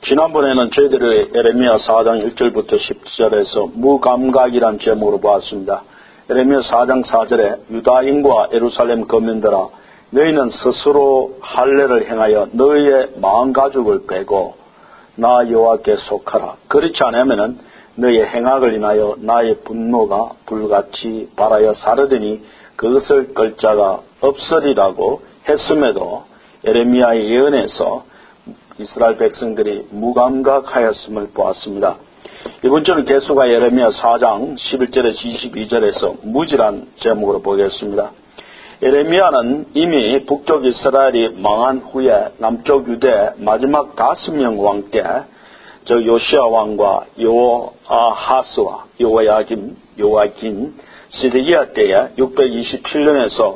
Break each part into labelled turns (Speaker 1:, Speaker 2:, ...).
Speaker 1: 지난번에는 저희들의 에레미야 4장 1절부터 10절에서 무감각이란 제목으로 보았습니다. 에레미야 4장 4절에 유다인과 예루살렘 거민들아 너희는 스스로 할례를 행하여 너희의 마음가죽을 빼고 나 여호와께 속하라. 그렇지 않으면 너희의 행악을 인하여 나의 분노가 불같이 발하여 사르더니 그것을 끌 자가 없으리라고 했음에도 에레미야의 예언에서 이스라엘 백성들이 무감각하였음을 보았습니다. 이번 주는 계속하여 에레미야 4장 11절에서 22절에서 무지란 제목으로 보겠습니다. 에레미야는 이미 북쪽 이스라엘이 망한 후에 남쪽 유대 마지막 5명 왕 때 요시야 왕과 요아하스와 요아긴 시드기야 때에 627년에서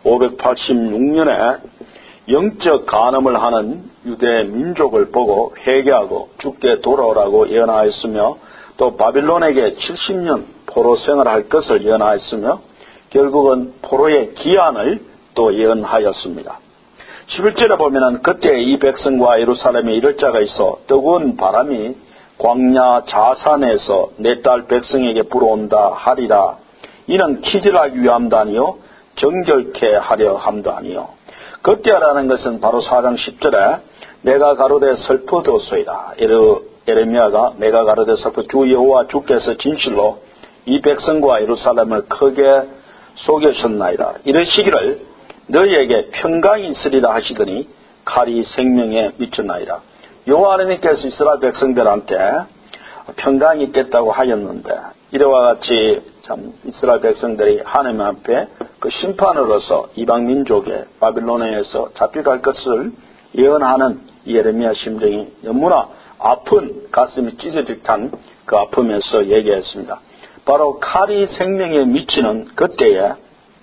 Speaker 1: 586년에 영적 간음을 하는 유대 민족을 보고 회개하고 죽게 돌아오라고 예언하였으며 또 바빌론에게 70년 포로 생활할 것을 예언하였으며 결국은 포로의 기한을 또 예언하였습니다. 11절에 보면은 그때 이 백성과 예루살렘에 이를 자가 있어 뜨거운 바람이 광야 자산에서 내 딸 백성에게 불어온다 하리라. 이는 키질하기 위함도 아니요 정결케 하려 함도 아니요. 그때라는 것은 바로 4장 10절에 내가 가로되 슬퍼도소이다. 에레미야가 내가 가로되 슬퍼 주 여호와 주께서 진실로 이 백성과 예루살렘을 크게 속였었나이다. 이러시기를 너희에게 평강이 있으리라 하시더니 칼이 생명에 미쳤나이다. 여호와 하나님께서 이스라엘 백성들한테 평강이 있겠다고 하였는데 이래와 같이 참 이스라엘 백성들이 하나님 앞에 그 심판으로서 이방 민족의 바빌론에서 잡혀갈 것을 예언하는 예레미야 심정이 너무나 아픈 가슴이 찢어질 듯한 그 아픔에서 얘기했습니다. 바로 칼이 생명에 미치는 그때에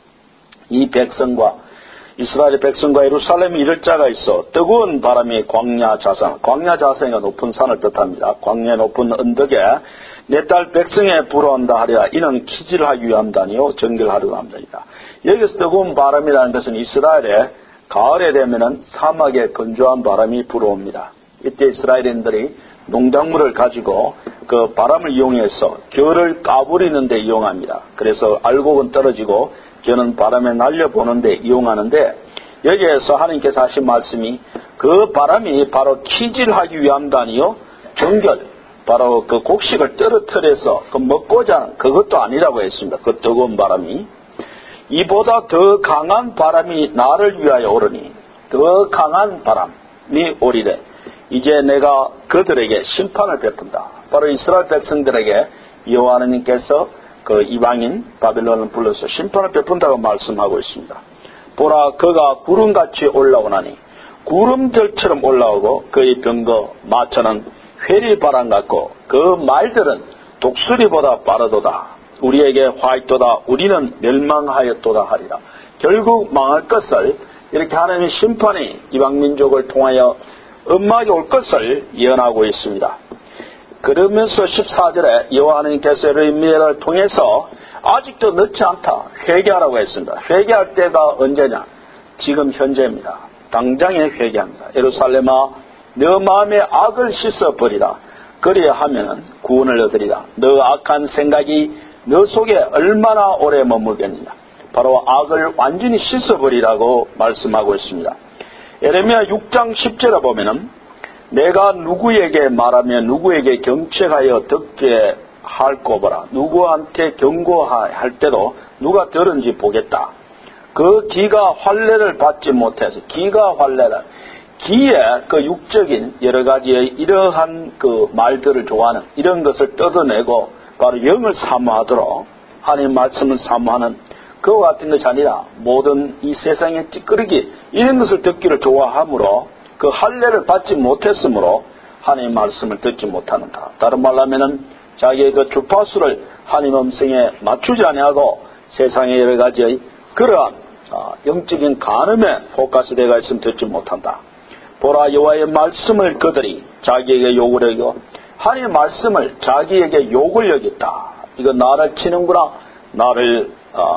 Speaker 1: 이 백성과 이스라엘 백성과 예루살렘에 이를 자가 있어 뜨거운 바람이 광야 자산이 높은 산을 뜻합니다. 광야의 높은 언덕에 내 딸 백성에 불어온다 하리라. 이는 키질하기 위함도 아니요 정결하려고 합니다. 여기서 뜨거운 바람이라는 것은 이스라엘에 가을에 되면은 사막에 건조한 바람이 불어옵니다. 이때 이스라엘인들이 농작물을 가지고 그 바람을 이용해서 겨를 까부리는 데 이용합니다. 그래서 알곡은 떨어지고 겨는 바람에 날려보는 데 이용하는데 여기에서 하나님께서 하신 말씀이 그 바람이 바로 키질하기 위함도 아니요 정결 바로 그 곡식을 떨어뜨려서 그 먹고자 하는 그것도 아니라고 했습니다. 그 뜨거운 바람이 이보다 더 강한 바람이 나를 위하여 오르니 더 강한 바람이 오리래. 이제 내가 그들에게 심판을 베푼다. 바로 이스라엘 백성들에게 여호와 하나님께서 그 이방인 바빌론을 불러서 심판을 베푼다고 말씀하고 있습니다. 보라 그가 구름같이 올라오나니 구름들처럼 올라오고 그의 병거 마차는 회리바람 같고 그 말들은 독수리보다 빠르도다. 우리에게 화있도다. 우리는 멸망하였도다 하리라. 결국 망할 것을 이렇게 하나님의 심판이 이방민족을 통하여 엄하게 올 것을 예언하고 있습니다. 그러면서 14절에 여호와 하나님께서 에레미야를 통해서 아직도 늦지 않다. 회개하라고 했습니다. 회개할 때가 언제냐? 지금 현재입니다. 당장에 회개합니다. 예루살렘아 너 마음의 악을 씻어버리라. 그리야 하면 구원을 얻으리라. 너 악한 생각이 너 속에 얼마나 오래 머물겠느냐. 바로 악을 완전히 씻어버리라고 말씀하고 있습니다. 에레미야 6장 10절에 보면은 내가 누구에게 말하며 누구에게 경책하여 듣게 할꼬 보라. 누구한테 경고할 때도 누가 들은지 보겠다. 그 기가 환례를 받지 못해서 기에 그 육적인 여러 가지의 이러한 그 말들을 좋아하는 이런 것을 뜯어내고 바로 영을 사모하도록 하나님의 말씀을 사모하는 그와 같은 것이 아니라 모든 이 세상의 찌끄러기 이런 것을 듣기를 좋아하므로 그 할례를 받지 못했으므로 하나님의 말씀을 듣지 못하는가. 다른 말로 하면은 자기의 그 주파수를 하나님의 음성에 맞추지 아니하고 세상의 여러 가지의 그러한 영적인 간음에 포커스되어 있으면 듣지 못한다. 보라 여호와의 말씀을 그들이 자기에게 욕을 여기고 하나님의 말씀을 자기에게 욕을 여겼다. 이거 나를 치는구나. 나를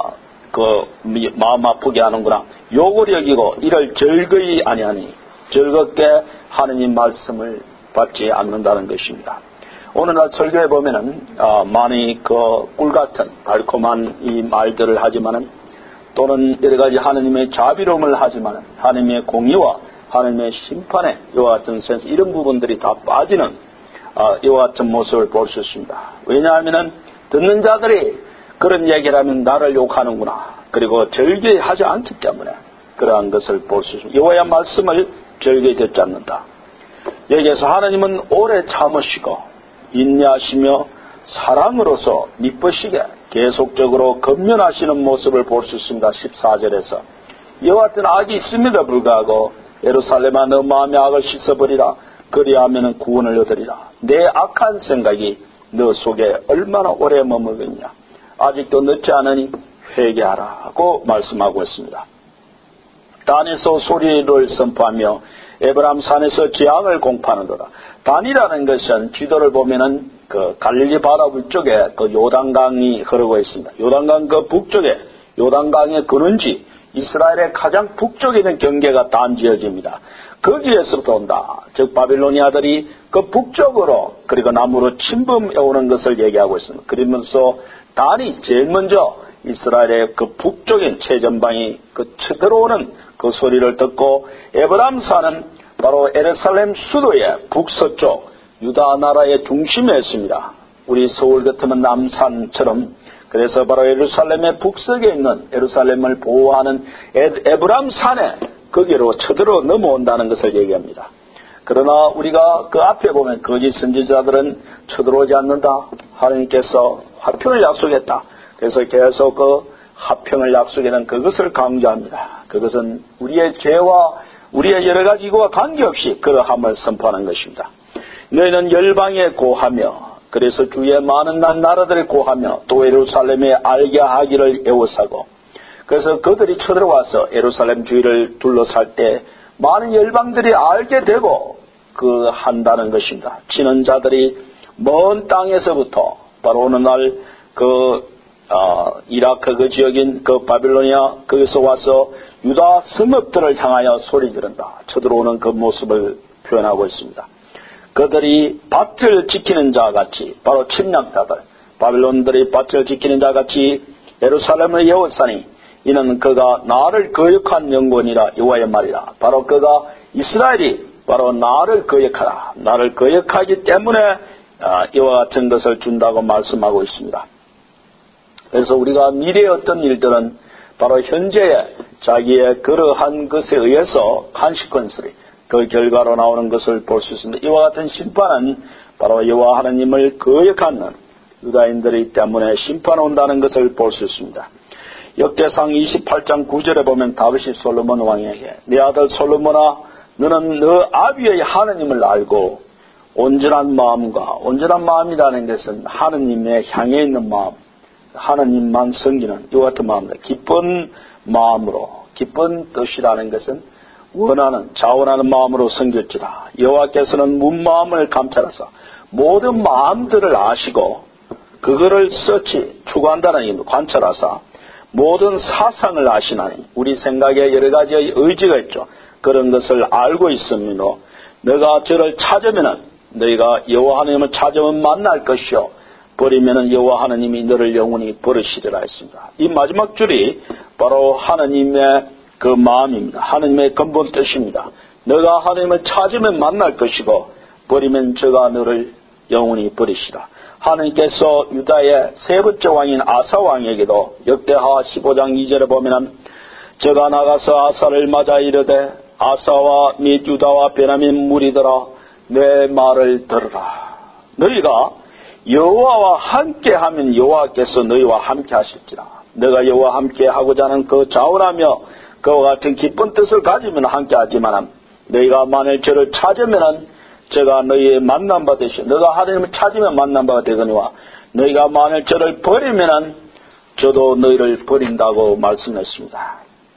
Speaker 1: 마음 아프게 하는구나. 욕을 여기고 이를 즐거이 아니하니 즐겁게 하느님 말씀을 받지 않는다는 것입니다. 오늘날 설교에 보면은 많이 꿀 같은 달콤한 이 말들을 하지만은 또는 여러 가지 하느님의 자비로움을 하지만은 하느님의 공의와 하느님의 심판에 이와 같은 센스 이런 부분들이 다 빠지는 이와 같은 모습을 볼 수 있습니다. 왜냐하면은 듣는 자들이 그런 얘기를 하면 나를 욕하는구나. 그리고 절개히 하지 않기 때문에 그러한 것을 볼 수 있습니다. 여호와의 말씀을 절개히 듣지 않는다. 여기에서 하나님은 오래 참으시고 인내하시며 사랑으로서 미쁘시게 계속적으로 건면하시는 모습을 볼 수 있습니다. 14절에서 이와 같은 악이 있음에도 불구하고 예루살렘아 너 마음의 악을 씻어버리라. 그리하면 구원을 얻으리라. 내 악한 생각이 너 속에 얼마나 오래 머무르겠냐. 아직도 늦지 않으니 회개하라고 말씀하고 있습니다. 단에서 소리를 선포하며 에브라임 산에서 재앙을 공포하는도다. 단이라는 것은 지도를 보면은 그 갈릴리 바다 북쪽에 그 요단강이 흐르고 있습니다. 요단강 그 북쪽에 요단강의 근원지 이스라엘의 가장 북쪽에 있는 경계가 단 지역입니다. 거기에서부터 온다. 즉 바빌로니아들이 그 북쪽으로 그리고 남으로 침범해 오는 것을 얘기하고 있습니다. 그러면서 단이 제일 먼저 이스라엘의 그 북쪽인 최전방이 그 쳐들어오는 그 소리를 듣고 에브라임 산은 바로 예루살렘 수도의 북서쪽 유다 나라의 중심에 있습니다. 우리 서울 같으면 남산처럼 그래서 바로 예루살렘의 북서에 있는 예루살렘을 보호하는 에브라임 산에 거기로 쳐들어 넘어온다는 것을 얘기합니다. 그러나 우리가 그 앞에 보면 거짓 선지자들은 쳐들어오지 않는다. 하나님께서 화평을 약속했다. 그래서 계속 그 화평을 약속하는 그것을 강조합니다. 그것은 우리의 죄와 우리의 여러 가지 이거와 관계없이 그러함을 선포하는 것입니다. 너희는 열방에 고하며 그래서 주의 많은 나라들에 고하며 또 예루살렘에 알게 하기를 애워싸고 그래서 그들이 쳐들어와서 예루살렘 주위를 둘러살 때 많은 열방들이 알게 되고 그 한다는 것입니다. 치는 자들이 먼 땅에서부터 바로 어느 날 이라크 그 지역인 그 바빌로니아 거기서 와서 유다 성읍들을 향하여 소리 지른다. 쳐들어오는 그 모습을 표현하고 있습니다. 그들이 밭을 지키는 자 같이 바로 침략자들 바빌론들이 밭을 지키는 자 같이 예루살렘을 예웠사니 이는 그가 나를 거역한 영혼이라 여호와의 말이라. 바로 그가 이스라엘이 바로 나를 거역하라. 나를 거역하기 때문에 이와 같은 것을 준다고 말씀하고 있습니다. 그래서 우리가 미래의 어떤 일들은 바로 현재의 자기의 그러한 것에 의해서 consequence를 그 결과로 나오는 것을 볼 수 있습니다. 이와 같은 심판은 바로 여호와 하나님을 거역하는 유다인들이기 때문에 심판 온다는 것을 볼 수 있습니다. 역대상 28장 9절에 보면 다윗이 솔로몬 왕에게 내 아들 솔로몬아 너는 너 아비의 하나님을 알고 온전한 마음이라는 것은 하나님의 향해 있는 마음 하나님만 섬기는 이와 같은 마음입니다. 기쁜 마음으로 기쁜 뜻이라는 것은 원하는 자원하는 마음으로 섬길지라. 여호와께서는 문 마음을 감찰하사 모든 마음들을 아시고 그거를 추구한다는 의미입니다. 관찰하사 모든 사상을 아시나니 우리 생각에 여러 가지의 의지가 있죠. 그런 것을 알고 있으므로 너가 저를 찾으면은 너희가 여호와 하나님을 찾으면 만날 것이요 버리면은 여호와 하나님이 너를 영원히 버리시리라 했습니다. 이 마지막 줄이 바로 하나님의 그 마음입니다. 하나님의 근본 뜻입니다. 너가 하나님을 찾으면 만날 것이고 버리면 저가 너를 영원히 버리시라. 하나님께서 유다의 세 번째 왕인 아사 왕에게도 역대하 15장 2절에 보면 저가 나가서 아사를 맞아 이르되 아사와 및 유다와 베냐민 무리들아 내 말을 들으라. 너희가 여호와와 함께하면 여호와께서 너희와 함께 하실지라. 너가 여호와 함께 하고자 하는 그 자원하며 그와 같은 기쁜 뜻을 가지면 함께 하지만 너희가 만일 저를 찾으면 제가 너희의 만남바 되시오. 너가 하나님을 찾으면 만남바가 되거니와 너희가 만일 저를 버리면 저도 너희를 버린다고 말씀했습니다.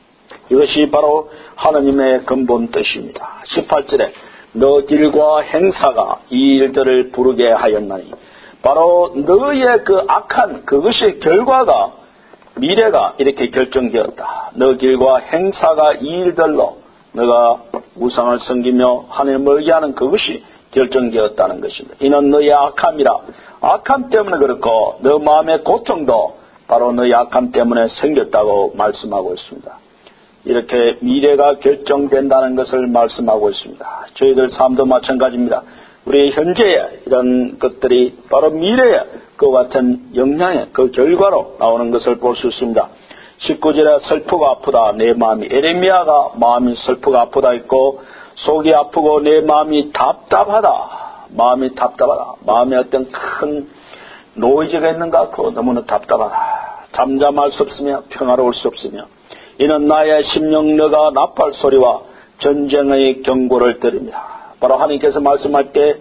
Speaker 1: 이것이 바로 하나님의 근본 뜻입니다. 18절에 너 길과 행사가 이 일들을 부르게 하였나니 바로 너희의 그 악한 그것의 결과가 미래가 이렇게 결정되었다. 너 길과 행사가 이 일들로 너가 우상을 섬기며 하나님을 멀게 하는 그것이 결정되었다는 것입니다. 이는 너의 악함이라. 악함 때문에 그렇고 너 마음의 고통도 바로 너의 악함 때문에 생겼다고 말씀하고 있습니다. 이렇게 미래가 결정된다는 것을 말씀하고 있습니다. 저희들 삶도 마찬가지입니다. 우리 현재의 이런 것들이 바로 미래의 그와 같은 영향의 그 결과로 나오는 것을 볼 수 있습니다. 19절에 슬프고 아프다 내 마음이. 에레미야가 마음이 슬프고 아프다 했고 속이 아프고 내 마음이 답답하다. 마음이 답답하다. 마음에 어떤 큰 노이즈가 있는 것 같고 너무나 답답하다. 잠잠할 수 없으며 평화로울 수 없으며 이는 나의 심령 너가 나팔 소리와 전쟁의 경고를 들읍니다. 바로 하나님께서 말씀할 때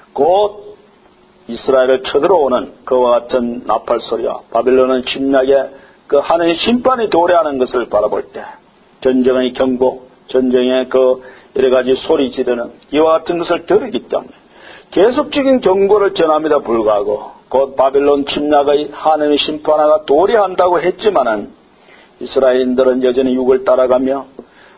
Speaker 1: 곧 이스라엘을 쳐들어오는 그와 같은 나팔 소리와 바빌론은 침략의 그 하나님의 심판이 도래하는 것을 바라볼 때 전쟁의 경고, 전쟁의 그 여러 가지 소리 지르는 이와 같은 것을 들으기 때문에 계속적인 경고를 전함에도 불구하고 곧 바빌론 침략의 하나님의 심판화가 도래한다고 했지만은 이스라엘인들은 여전히 육을 따라가며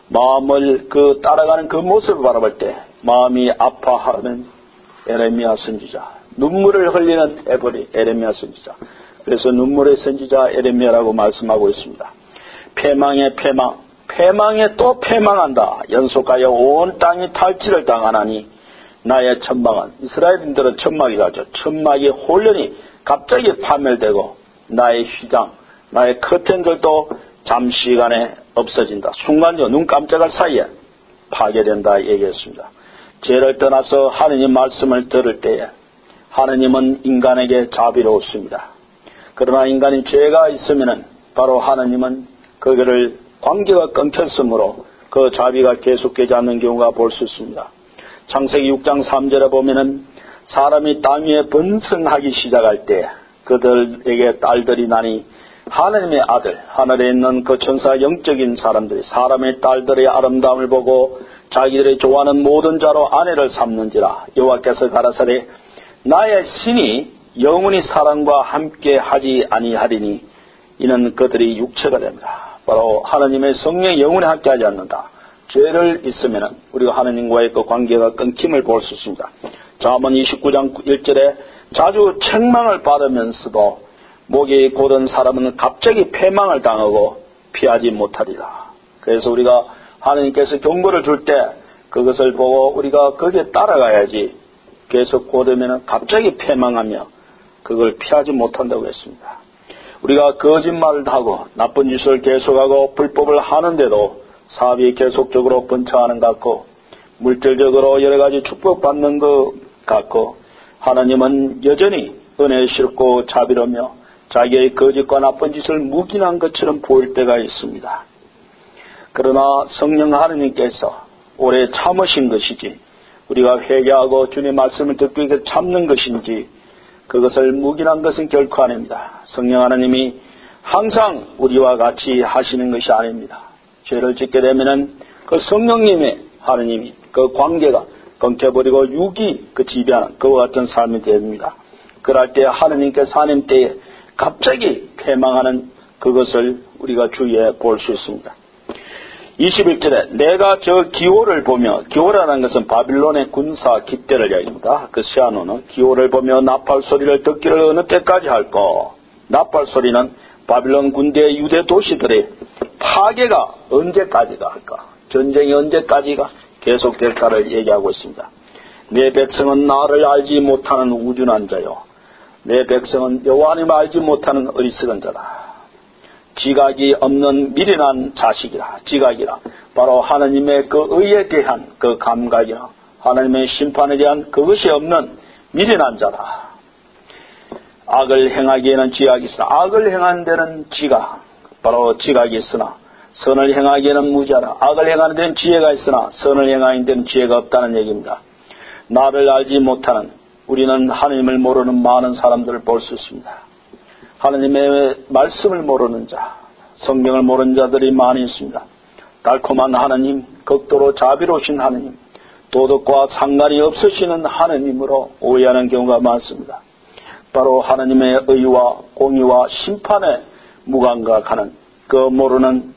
Speaker 1: 마음을 그 따라가는 그 모습을 바라볼 때 마음이 아파하는 에레미야 선지자, 눈물을 흘리는 에레미야 선지자. 그래서 눈물의 선지자 에레미야라고 말씀하고 있습니다. 패망의 패망, 패망에 또 패망한다. 연속하여 온 땅이 탈취를 당하나니 나의 천막은, 이스라엘인들은 천막이 가죠. 천막이 혼련히 갑자기 파멸되고 나의 휘장, 나의 커튼들도 잠시간에 없어진다. 순간적으로 눈 깜짝할 사이에 파괴된다 얘기했습니다. 죄를 떠나서 하느님 말씀을 들을 때에 하느님은 인간에게 자비로웠습니다. 그러나 인간이 죄가 있으면은 바로 하느님은 그거를 관계가 끊겼으므로 그 자비가 계속되지 않는 경우가 볼 수 있습니다. 창세기 6장 3절에 보면은 사람이 땅 위에 번성하기 시작할 때 그들에게 딸들이 나니 하나님의 아들, 하늘에 있는 그 천사 영적인 사람들이 사람의 딸들의 아름다움을 보고 자기들이 좋아하는 모든 자로 아내를 삼는지라. 여호와께서 가라사대 나의 신이 영원히 사람과 함께 하지 아니하리니 이는 그들이 육체가 됩니다. 바로 하나님의 성령이 영원히 함께 하지 않는다. 죄를 있으면 우리가 하나님과의 그 관계가 끊김을 볼 수 있습니다. 잠언 29장 1절에 자주 책망을 받으면서도 목이 곧은 사람은 갑자기 패망을 당하고 피하지 못하리라. 그래서 우리가 하나님께서 경고를 줄 때 그것을 보고 우리가 거기에 따라가야지 계속 곧으면 갑자기 패망하며 그걸 피하지 못한다고 했습니다. 우리가 거짓말을 하고 나쁜 짓을 계속하고 불법을 하는데도 사업이 계속적으로 번창하는 것 같고 물질적으로 여러 가지 축복받는 것 같고 하나님은 여전히 은혜스럽고 자비로우며 자기의 거짓과 나쁜 짓을 묵인한 것처럼 보일 때가 있습니다. 그러나 성령 하느님께서 오래 참으신 것이지 우리가 회개하고 주님의 말씀을 듣기 위해서 참는 것인지 그것을 묵인한 것은 결코 아닙니다. 성령 하나님이 항상 우리와 같이 하시는 것이 아닙니다. 죄를 짓게 되면은 그 성령님의 하느님이 그 관계가 끊겨버리고 육이 그 지배하는 그와 같은 삶이 됩니다. 그럴 때 하느님께서 하나님 때에 갑자기 패망하는 그것을 우리가 주위에 볼 수 있습니다. 21절에 내가 저 기호를 보며, 기호라는 것은 바빌론의 군사 기대를 이야기합니다. 그 시아노는 기호를 보며 나팔 소리를 듣기를 어느 때까지 할까? 나팔 소리는 바빌론 군대의 유대 도시들의 파괴가 언제까지가 할까? 전쟁이 언제까지가 계속될까를 얘기하고 있습니다. 내 백성은 나를 알지 못하는 우둔한 자요, 내 백성은 여호와 하나님을 알지 못하는 어리석은 자다. 지각이 없는 미련한 자식이라. 지각이라 바로 하나님의 그 의에 대한 그 감각이라 하나님의 심판에 대한 그것이 없는 미련한 자라. 악을 행하기에는 지각이 있으나, 악을 행하는 데는 지각, 바로 지각이 있으나 선을 행하기에는 무지하라. 악을 행하는 데는 지혜가 있으나 선을 행하는 데는 지혜가 없다는 얘기입니다. 나를 알지 못하는, 우리는 하나님을 모르는 많은 사람들을 볼 수 있습니다. 하나님의 말씀을 모르는 자, 성경을 모르는 자들이 많이 있습니다. 달콤한 하나님, 극도로 자비로우신 하나님, 도덕과 상관이 없으시는 하나님으로 오해하는 경우가 많습니다. 바로 하나님의 의와 공의와 심판에 무감각하는 그 모르는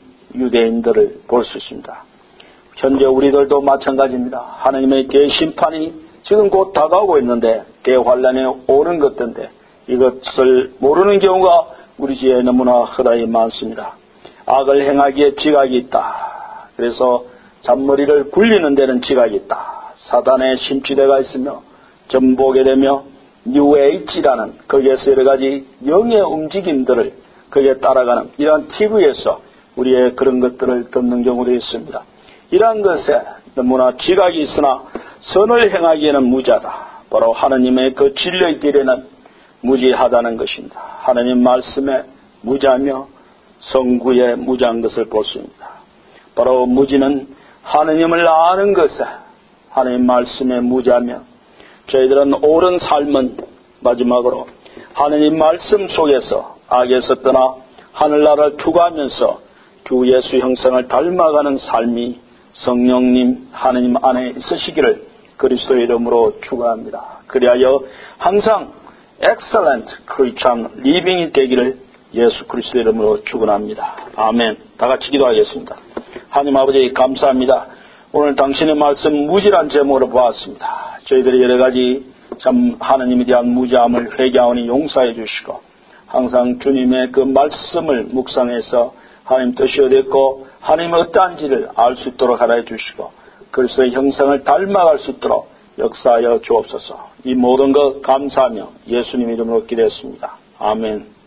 Speaker 1: 유대인들을 볼 수 있습니다. 현재 우리들도 마찬가지입니다. 하나님의 대심판이 지금 곧 다가오고 있는데 대환란에 오는 것인데 이것을 모르는 경우가 우리 지에 너무나 허다히 많습니다. 악을 행하기에 지각이 있다. 그래서 잔머리를 굴리는 데는 지각이 있다. 사단의 심취대가 있으며 전보게 되며 뉴에이지라는 거기에서 여러 가지 영의 움직임들을 거기에 따라가는 이러한 TV에서 우리의 그런 것들을 듣는 경우도 있습니다. 이러한 것에 너무나 지각이 있으나 선을 행하기에는 무지하다. 바로 하나님의 그 진리의 길에는 무지하다는 것입니다. 하나님 말씀에 무지하며 성구에 무지한 것을 보습니다. 바로 무지는 하나님을 아는 것에 하나님 말씀에 무지하며 저희들은 옳은 삶은 마지막으로 하나님 말씀 속에서 악에서 떠나 하늘나라를 추구하면서 주 예수 형상을 닮아가는 삶이 성령님 하나님 안에 있으시기를 그리스도의 이름으로 축원합니다. 그리하여 항상 excellent Christian living이 되기를 예수 그리스도의 이름으로 축원합니다. 아멘. 다 같이 기도하겠습니다. 하나님 아버지 감사합니다. 오늘 당신의 말씀 무지란 제목으로 보았습니다. 저희들이 여러 가지 참 하나님에 대한 무지함을 회개하오니 용서해 주시고 항상 주님의 그 말씀을 묵상해서 하나님 뜻이 어땠고 하나님의 어떠한지를 알 수 있도록 하라 해주시고 그리스도의 형상을 닮아갈 수 있도록 역사하여 주옵소서. 이 모든 것 감사하며 예수님 이름으로 기도했습니다. 아멘.